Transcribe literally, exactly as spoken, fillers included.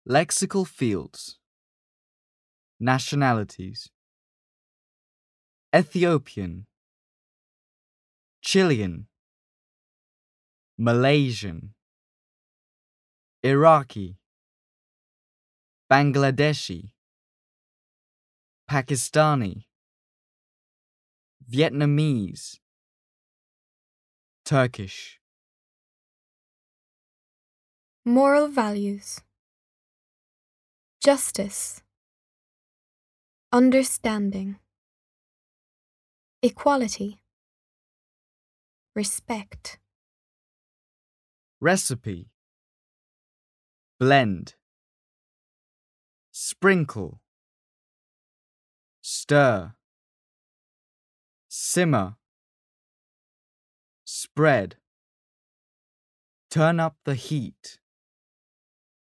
Lexical fields. Nationalities: Ethiopian, Chilean, Malaysian, Iraqi, Bangladeshi, Pakistani, Vietnamese, Turkish. Moral values: justice, understanding, equality, respect. Recipe: blend, sprinkle, stir, simmer, spread, turn up the heat.